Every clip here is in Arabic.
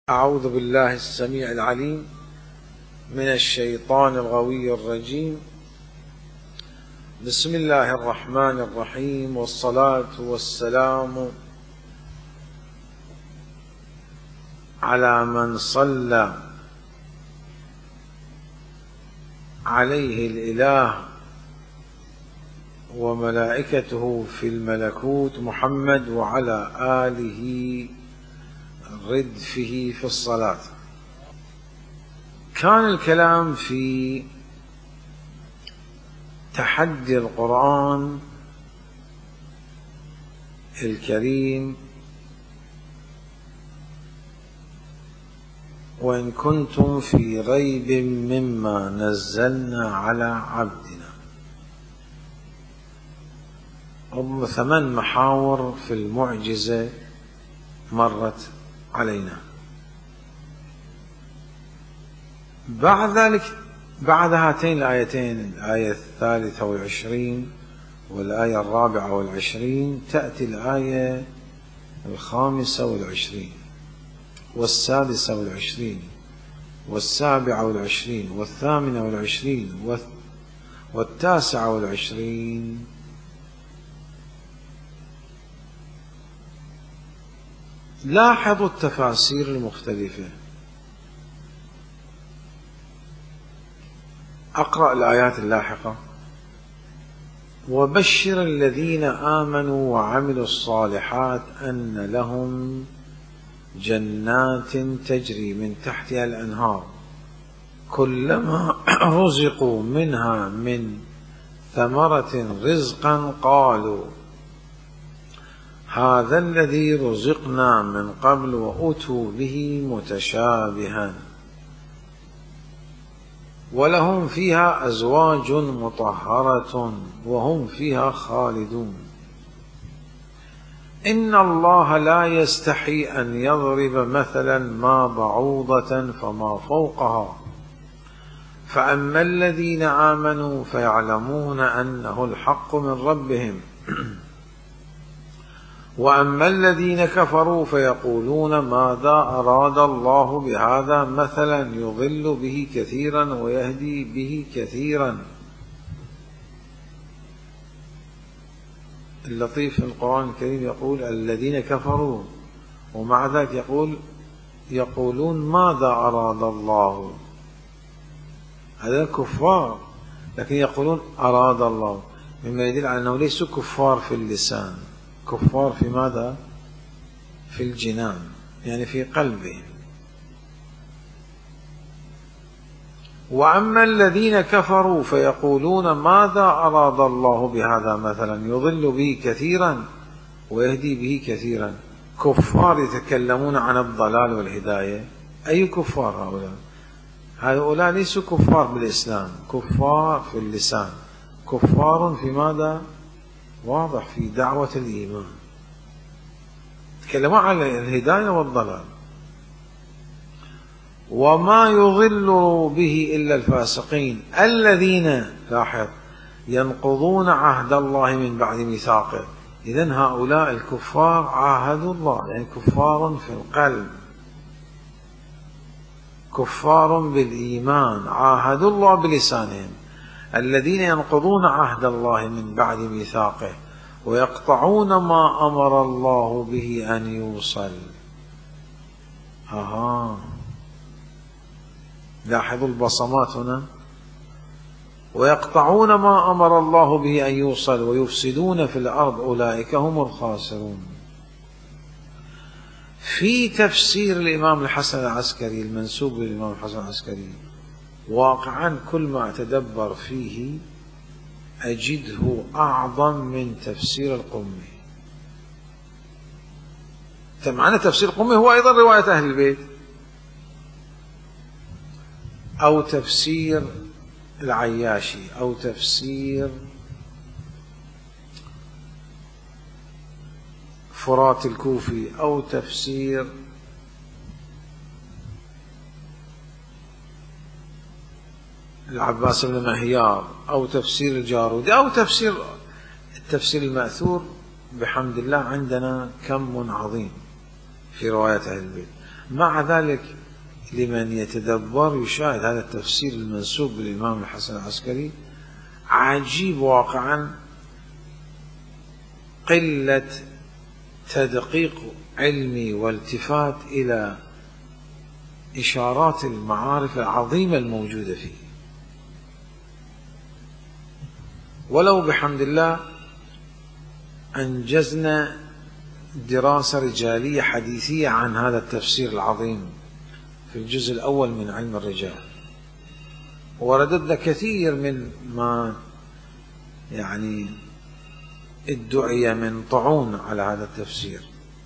أعوذ بالله السميع العليم من الشيطان الغوي الرجيم. بسم الله الرحمن الرحيم، والصلاة والسلام على من صلى عليه الإله وملائكته في الملكوت محمد وعلى آله ردفه في الصلاة. كان الكلام في تحدي القرآن الكريم، وإن كنتم في ريب مما نزلنا على عبدنا. 8 محاور في المعجزة مرت علينا. بعد ذلك، بعد هاتين الآيتين، الآية 23 والآية 24، تأتي الآية 25 والسادسة 27 والثامنة 29 لاحظوا التفاسير المختلفة. أقرأ الآيات اللاحقة: وبشر الذين آمنوا وعملوا الصالحات أن لهم جنات تجري من تحتها الأنهار كلما رزقوا منها من ثمرة رزقا قالوا هذا الذي رزقنا من قبل وأتوا به متشابها ولهم فيها أزواج مطهرة وهم فيها خالدون. إن الله لا يستحي أن يضرب مثلا ما بعوضة فما فوقها فأما الذين آمنوا فيعلمون أنه الحق من ربهم وأما الذين كفروا فيقولون ماذا أراد الله بهذا مثلا يضل به كثيرا ويهدي به كثيرا. اللطيف في القرآن الكريم يقول الذين كفروا، ومع ذلك يقولون ماذا أراد الله. هذا كفار، لكن يقولون أراد الله، مما يدل على أنه ليسوا كفار في اللسان، كفار في ماذا؟ في الجنان، يعني في قلبهم. وأما الذين كفروا فيقولون ماذا أراد الله بهذا مثلا يضل به كثيرا ويهدي به كثيرا. كفار يتكلمون عن الضلال والهداية. أي كفار هؤلاء؟ هؤلاء ليسوا كفار بالإسلام، كفار في اللسان، كفار في ماذا؟ واضح، في دعوة الإيمان، تكلموا عن الهداية والضلال. وما يضل به إلا الفاسقين الذين، لاحظ، ينقضون عهد الله من بعد ميثاقه. إذن هؤلاء الكفار عاهدوا الله، يعني كفار في القلب، كفار بالإيمان، عاهدوا الله بلسانهم. الذين ينقضون عهد الله من بعد ميثاقه ويقطعون ما أمر الله به أن يوصل. لاحظوا البصمات هنا: ويقطعون ما أمر الله به أن يوصل ويفسدون في الأرض أولئك هم الخاسرون. في تفسير الإمام الحسن العسكري المنسوب للإمام الحسن العسكري، واقعا كل ما أتدبر فيه أجده أعظم من تفسير القمي. معنى تفسير القمي هو أيضا رواية أهل البيت، أو تفسير العياشي، أو تفسير فرات الكوفي، أو تفسير العباس بن مهيار، أو تفسير الجارودي، أو التفسير المأثور. بحمد الله عندنا كم عظيم في رواية أهل البيت. مع ذلك لمن يتدبر يشاهد هذا التفسير المنسوب للإمام الحسن العسكري عجيب واقعا قلة تدقيق علمي والتفات إلى إشارات المعارف العظيمة الموجودة فيه. ولو بحمد الله أنجزنا دراسة رجالية حديثية عن هذا التفسير العظيم في الجزء الأول من علم الرجال، ورددنا كثير من ما يعني ادعي من طعون على هذا التفسير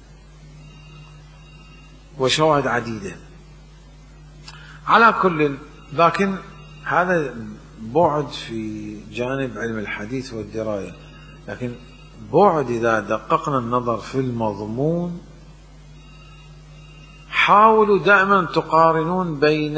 وشواهد عديدة. على كل، لكن هذا بعد في جانب علم الحديث والدراية، لكن بعد إذا دققنا النظر في المضمون حاولوا دائما تقارنون بين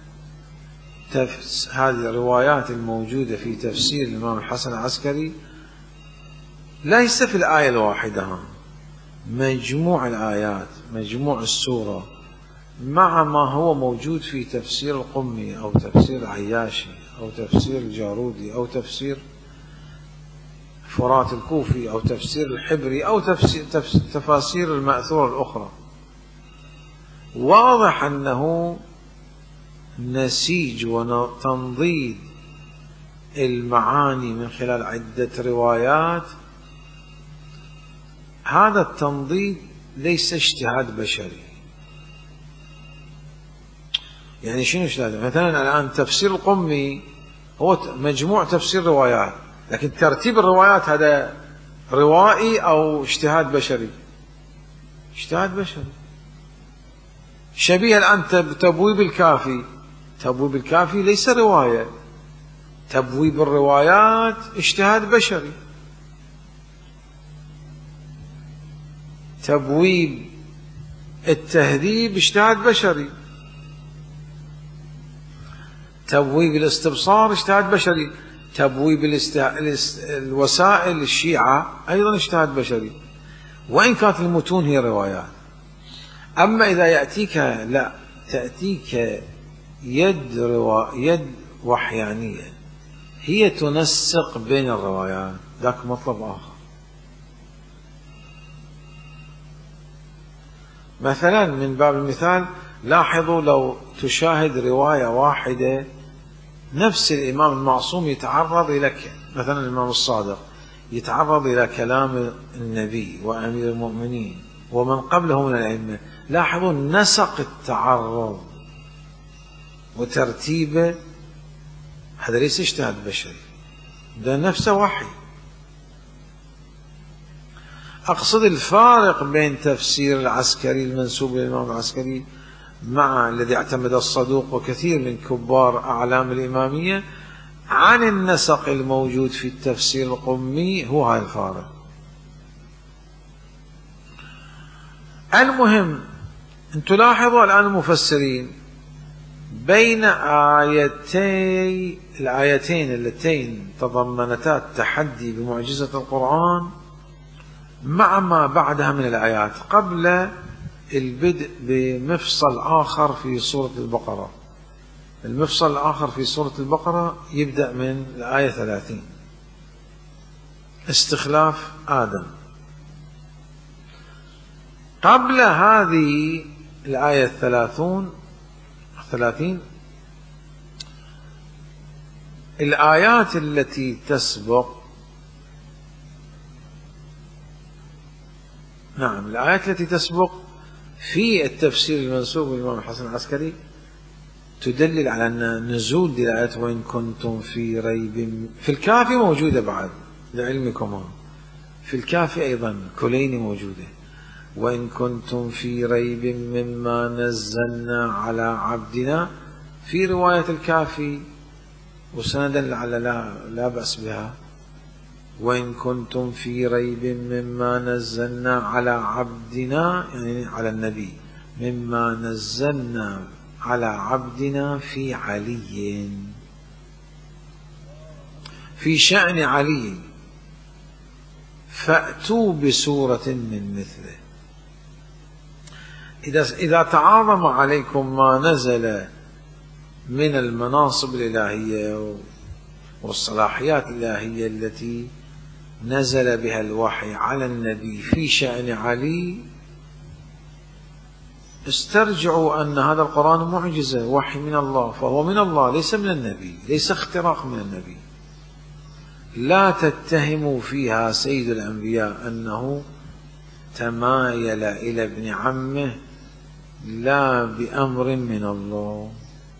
هذه الروايات الموجودة في تفسير الإمام الحسن العسكري ليس في الآية الواحدة، مجموع الآيات مجموع السورة مع ما هو موجود في تفسير القمي أو تفسير العياشي أو تفسير الجارودي أو تفسير فرات الكوفي أو تفسير الحبري أو تفاسير المأثورة الأخرى. واضح أنه نسيج وتنضيد المعاني من خلال عدة روايات. هذا التنضيد ليس اجتهاد بشري. يعني شنو اجتهاد؟ مثلا الآن تفسير القمي هو مجموع تفسير روايات، لكن ترتيب الروايات هذا روائي أو اجتهاد بشري؟ اجتهاد بشري. شبيه الآن تبويب الكافي، تبويب الكافي ليس رواية، تبويب الروايات اجتهاد بشري. تبويب التهذيب اجتهاد بشري. تبويب الاستبصار اجتهاد بشري. تبويب الوسائل الشيعة أيضا اجتهاد بشري، وإن كانت المتون هي روايات. أما إذا يأتيك لا تأتيك يد وحيانية هي تنسق بين الروايات، ذاك مطلب آخر. مثلا من باب المثال لاحظوا لو تشاهد رواية واحدة نفس الإمام المعصوم يتعرض إلى مثلا الإمام الصادق يتعرض إلى كلام النبي وأمير المؤمنين ومن قبله من الأئمة، لاحظوا نسق التعرض وترتيبه، هذا ليس اجتهاد بشري، ده نفسه وحي. أقصد الفارق بين تفسير العسكري المنسوب للإمام العسكري مع الذي اعتمد الصدوق وكثير من كبار أعلام الإمامية عن النسق الموجود في التفسير القمي، هو هذا الفارق. المهم أن تلاحظوا الآن المفسرين بين الآيتين اللتين تضمنتا التحدي بمعجزة القرآن مع ما بعدها من الآيات قبل البدء بمفصل آخر في سورة البقرة. المفصل الآخر في سورة البقرة يبدأ من الآية 30 استخلاف آدم. قبل هذه الآية 30 الآيات التي تسبق، نعم الآيات التي تسبق في التفسير المنسوب للإمام الحسن العسكري تدلل على أن نزول دي الآيات وإن كنتم في ريب، في الكافي موجودة بعد لعلمكم، في الكافي أيضا كلين موجودة، وإن كنتم في ريب مما نزلنا على عبدنا، في رواية الكافي وسندا لعل لا بأس بها، وإن كنتم في ريب مما نزلنا على عبدنا، يعني على النبي، مما نزلنا على عبدنا في علي، في شأن علي، فأتوا بسورة من مثله. إذا تعاظم عليكم ما نزل من المناصب الإلهية والصلاحيات الإلهية التي نزل بها الوحي على النبي في شأن علي، استرجعوا أن هذا القرآن معجزة، وحي من الله، فهو من الله ليس من النبي، ليس اختراق من النبي. لا تتهموا فيها سيد الأنبياء أنه تمايل إلى ابن عمه لا بأمر من الله.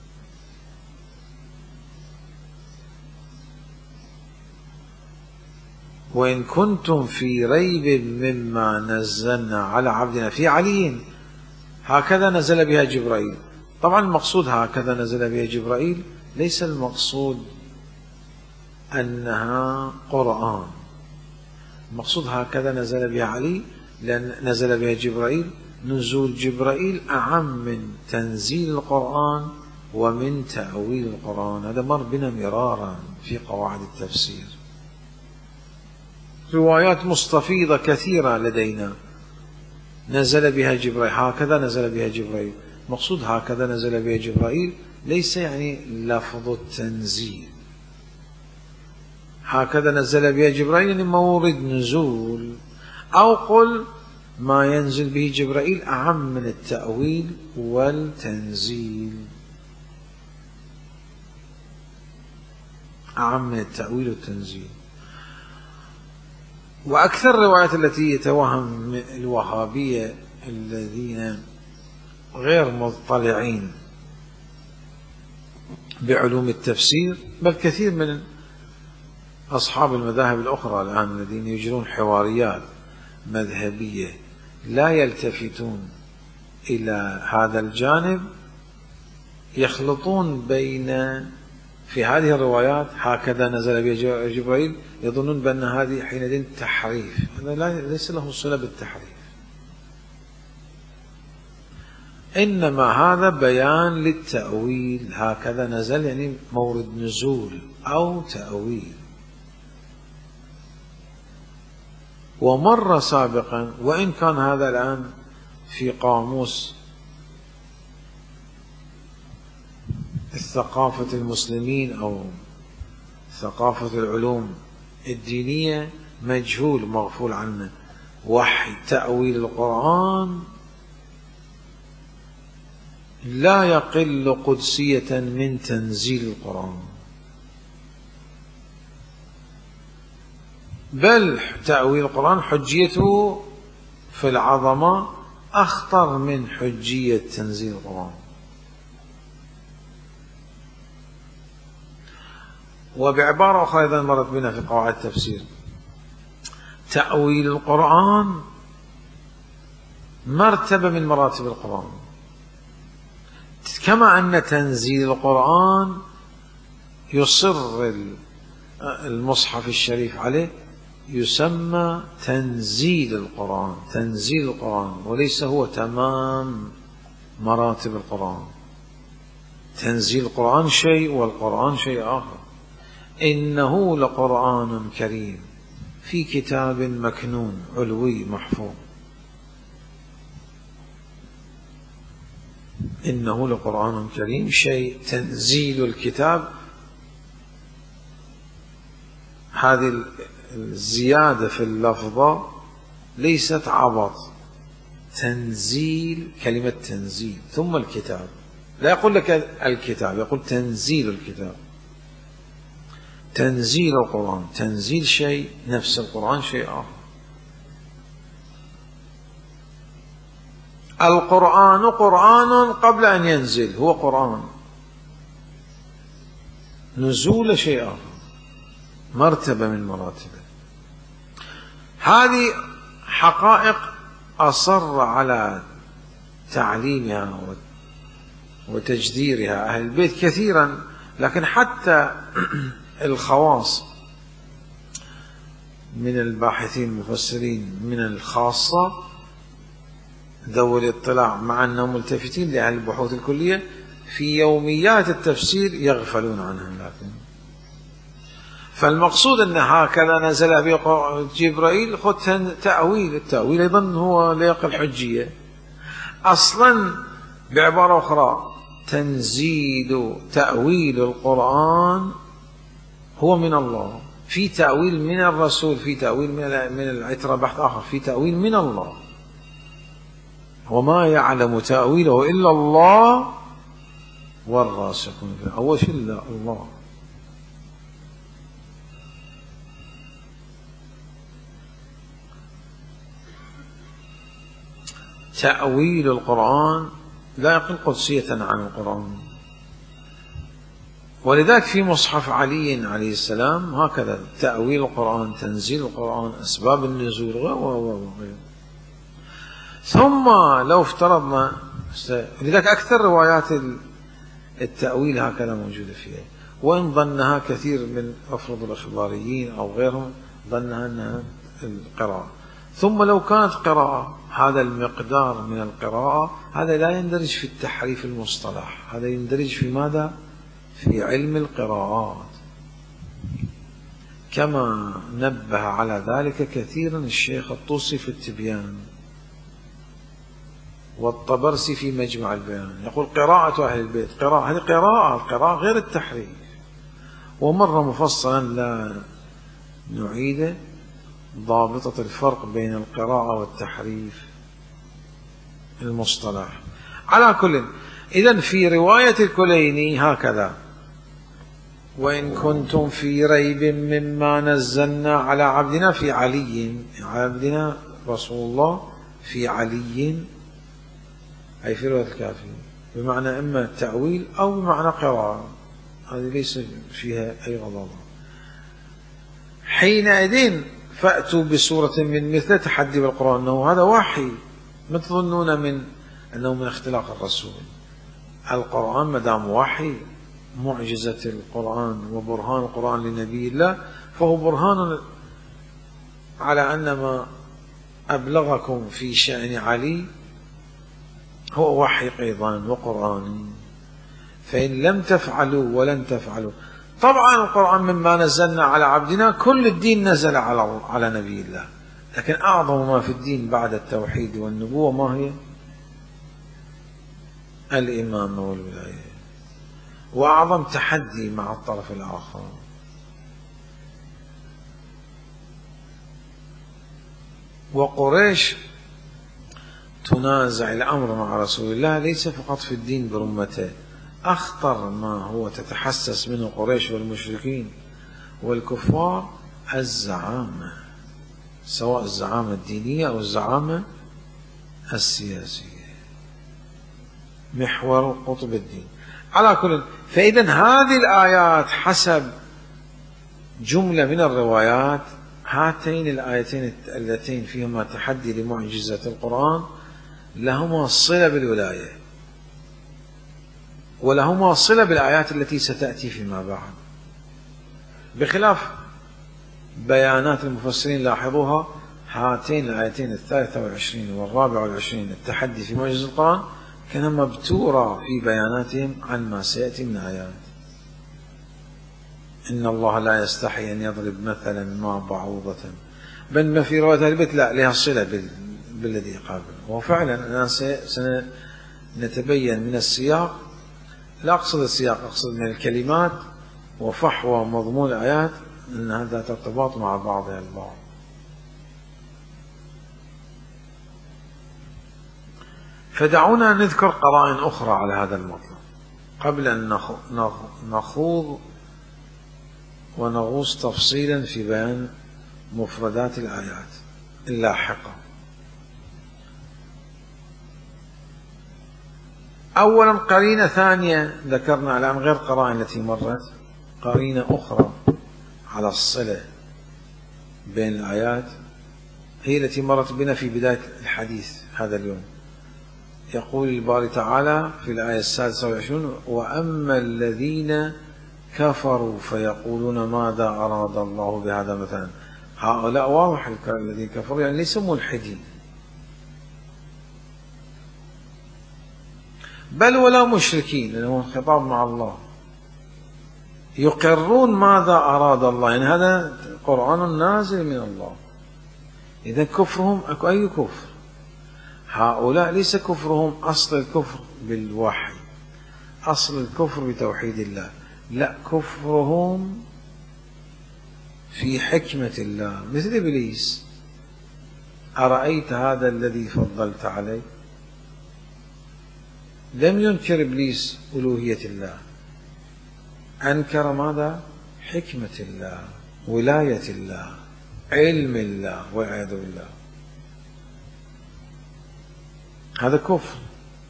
وإن كنتم في ريب مما نزلنا على عبدنا في علي هكذا نزل بها جبرائيل. طبعا المقصود هكذا نزل بها جبرائيل ليس المقصود أنها قرآن، المقصود هكذا نزل بها علي لأن نزل بها جبرائيل. نزول جبرائيل أعم من تنزيل القرآن ومن تأويل القرآن، هذا مر بنا مرارا في قواعد التفسير. روايات مستفيضة كثيرة لدينا نزل بها جبرائيل، هكذا نزل بها جبرائيل. مقصود هكذا نزل بها جبرائيل ليس يعني لفظ التنزيل، هكذا نزل بها جبرائيل يعني مورد نزول، أو قل ما ينزل به جبرائيل أعم من التأويل والتنزيل، أعم من التأويل والتنزيل. وأكثر الروايات التي يتوهم الوهابية الذين غير مطلعين بعلوم التفسير، بل كثير من أصحاب المذاهب الأخرى الآن الذين يجرون حواريات مذهبية لا يلتفتون إلى هذا الجانب، يخلطون بين في هذه الروايات هكذا نزل بها جبرائيل، يظنون بأن هذه حينئذ تحريف، هذا ليس له صلة بالتحريف، إنما هذا بيان للتأويل. هكذا نزل يعني مورد نزول أو تأويل. ومر سابقا، وإن كان هذا الآن في قاموس الثقافة المسلمين أو ثقافة العلوم الدينية مجهول مغفول عنه. وحي تأويل القرآن لا يقل قدسية من تنزيل القرآن، بل تأويل القرآن حجيته في العظمة أخطر من حجية تنزيل القرآن. وبعبارة أخرى أيضا مرت بنا في قواعد التفسير، تأويل القرآن مرتبة من مراتب القرآن، كما أن تنزيل القرآن يصر المصحف الشريف عليه يسمى تنزيل القرآن، تنزيل القرآن، وليس هو تمام مراتب القرآن. تنزيل القرآن شيء والقرآن شيء آخر. إنه لقرآن كريم في كتاب مكنون علوي محفوظ. إنه لقرآن كريم شيء، تنزيل الكتاب، هذه الزيادة في اللفظة ليست عبط. تنزيل، كلمة تنزيل ثم الكتاب، لا يقول لك الكتاب، يقول تنزيل الكتاب. تنزيل القرآن، تنزيل شيء، نفس القرآن شيء آخر. القرآن قرآن قبل أن ينزل، هو قرآن. نزول شيء آخر، مرتبة من مراتبه. هذه حقائق أصر على تعليمها وتجديرها أهل البيت كثيرا، لكن حتى الخواص من الباحثين المفسرين من الخاصة ذوي الاطلاع، مع أنهم ملتفتين لأهل البحوث الكلية في يوميات التفسير يغفلون عنها. لكن فالمقصود أن هكذا نزل به جبرائيل خذ تأويل، التأويل أيضا هو ليق الحجية. أصلا بعبارة أخرى تأويل القرآن هو من الله، في تأويل من الرسول، في تأويل من العترة بحث آخر، في تأويل من الله، وما يعلم تأويله إلا الله والراسخون في أول شيء إلا الله. تأويل القرآن لا يقل قدسية عن القرآن، ولذلك في مصحف علي عليه السلام هكذا تأويل القرآن، تنزيل القرآن، أسباب النزول وغيره. ثم لو افترضنا، لذلك أكثر روايات التأويل هكذا موجودة فيها، وإن ظنها كثير من أفرض الإخباريين أو غيرهم ظنها أنها القراءة. ثم لو كانت قراءة، هذا المقدار من القراءة هذا لا يندرج في التحريف المصطلح، هذا يندرج في ماذا؟ في علم القراءات، كما نبه على ذلك كثيرا الشيخ الطوسي في التبيان، والطبرسي في مجمع البيان، يقول قراءة أهل البيت قراءة، هذه القراءة غير التحريف، ومر مفصلا لا نعيده ضابطة الفرق بين القراءة والتحريف المصطلح. على كل، إذن في رواية الكليني هكذا: وإن كنتم في ريب مما نزلنا على عبدنا، في علي، عبدنا رسول الله، في علي، أي في رواية الكافي، بمعنى إما تأويل أو بمعنى قراءة، هذه ليس فيها أي غضاضة. حينئذ فأتوا بسورة من مثله، تحدي بالقرآن أنه هذا وحي، ما تظنون أنه من اختلاق الرسول. القرآن مدام وحي، معجزة القرآن وبرهان القرآن لنبي الله، فهو برهان على أن ما أبلغكم في شأن علي هو وحي أيضا وقرآن. فإن لم تفعلوا ولن تفعلوا، طبعا القرآن مما نزلنا على عبدنا، كل الدين نزل على نبي الله، لكن أعظم ما في الدين بعد التوحيد والنبوة ما هي؟ الإمامة والولاية، وأعظم تحدي مع الطرف الآخر. وقريش تنازع الأمر مع رسول الله ليس فقط في الدين برمته، أخطر ما هو تتحسس منه قريش والمشركين والكفار الزعامة، سواء الزعامة الدينية أو الزعامة السياسية، محور قطب الدين. على كل، فإذا هذه الآيات حسب جملة من الروايات، هاتين الآيتين اللتين فيهما تحدي لمعجزة القرآن لهما صلة بالولاية، ولهما صلة بالآيات التي ستأتي فيما بعد، بخلاف بيانات المفسرين. لاحظوها، هاتين الآيتين 23 و24 التحدي في معجزة القرآن كان مبتورا في بياناتهم عن ما سيأتي من آيات. إن الله لا يستحي أن يضرب مثلا ما بعوضة، بل ما في رواية البيت لا لها صلة بالذي قابل. وفعلا أنا سنتبين من السياق، لا أقصد السياق، أقصد من الكلمات وفحوى مضمون الآيات أن هذا ترتبط مع بعضها البعض. فدعونا نذكر قرائن أخرى على هذا المطلب قبل أن نخوض ونغوص تفصيلا في بيان مفردات الآيات اللاحقة. أولا قرينة ثانية ذكرنا الآن غير قرائن التي مرت، قرينة أخرى على الصلة بين الآيات هي التي مرت بنا في بداية الحديث هذا اليوم. يقول الباري تعالى في الآية 26: وأما الذين كفروا فيقولون ماذا أراد الله بهذا مثلا. هؤلاء واضح الذين كفروا يعني ليسوا ملحدين، بل ولا مشركين، لأنه خطاب مع الله، يقرون ماذا أراد الله، يعني هذا قرآن نازل من الله. إذا كفرهم أي كفر، هؤلاء ليس كفرهم أصل الكفر بالوحي، أصل الكفر بتوحيد الله، لا، كفرهم في حكمة الله، مثل إبليس. أرأيت هذا الذي فضلت عليه؟ لم ينكر إبليس ألوهية الله، أنكر ماذا؟ حكمة الله، ولاية الله، علم الله، والعياذ بالله. هذا كفر،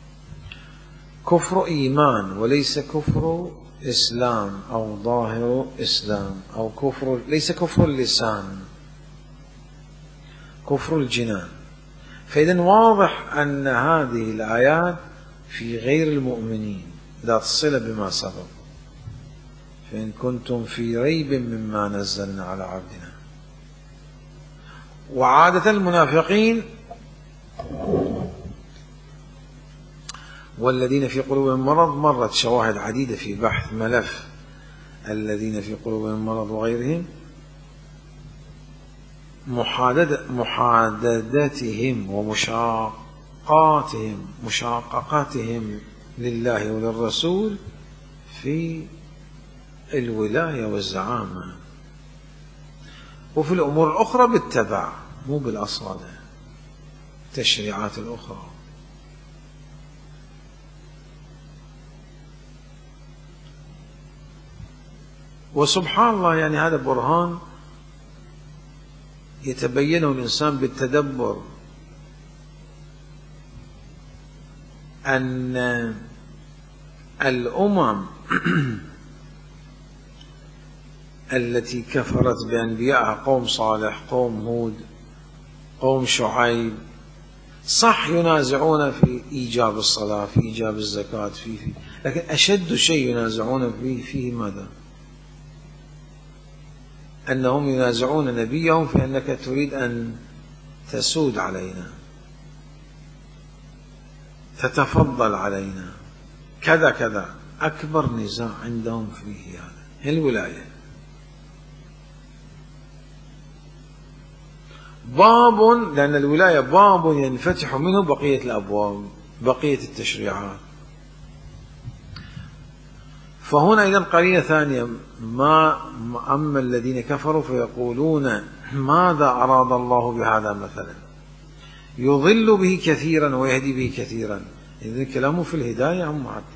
كفر إيمان، وليس كفر إسلام أو ظاهر إسلام، أو كفر، ليس كفر اللسان، كفر الجنان. فإذا واضح أن هذه الآيات في غير المؤمنين ذات صلة بما سبق. فإن كنتم في ريب مما نزلنا على عبدنا. وعادة المنافقين والذين في قلوبهم مرض، مرت شواهد عديدة في بحث ملف الذين في قلوبهم مرض وغيرهم، محاددتهم ومشاققاتهم لله وللرسول في الولاية والزعامة، وفي الأمور الأخرى بالتبع، مو بالأصالة، التشريعات الأخرى. وسبحان الله، يعني هذا برهان يتبينه الإنسان بالتدبر، أن الأمم التي كفرت بأنبيائها، قوم صالح، قوم هود، قوم شعيب، صح ينازعون في إيجاب الصلاة، في إيجاب الزكاة، لكن أشد شيء ينازعون فيه ماذا؟ أنهم ينازعون نبيهم في أنك تريد أن تسود علينا، تتفضل علينا، كذا كذا. أكبر نزاع عندهم فيه هذا، الولاية. باب، لأن الولاية باب ينفتح منه بقية الأبواب، بقية التشريعات. فهنا إذن قرينة ثانية، أما الذين كفروا فيقولون ماذا أراد الله بهذا مثلا، يضل به كثيرا ويهدي به كثيرا. إذن كلامه في الهداية هم معدل.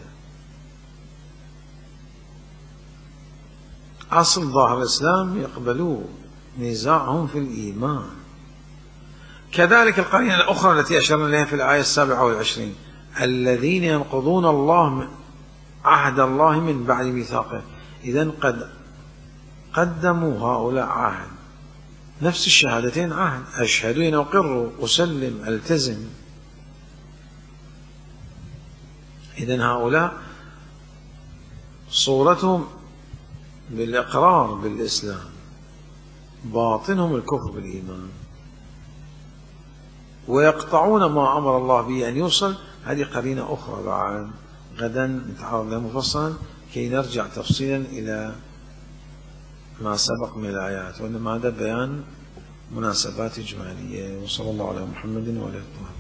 أصل ظاهر الإسلام يقبلوه، نزاعهم في الإيمان. كذلك القرينة الأخرى التي أشرنا إليها في الآية 27، الذين ينقضون عهد الله من بعد ميثاقه. إذن قد قدموا هؤلاء عهد، نفس الشهادتين عهد، أشهد أن أقر، أسلم، ألتزم. إذن هؤلاء صورتهم بالإقرار بالإسلام، باطنهم الكفر بالإيمان، ويقطعون ما أمر الله به أن يوصل. هذه قرينة أخرى بعد غدا نتعرض لها مفصلا كي نرجع تفصيلا إلى ما سبق من الآيات، وإنما هذا بيان مناسبات إجمالية. وصلى الله على محمد وعلى آله.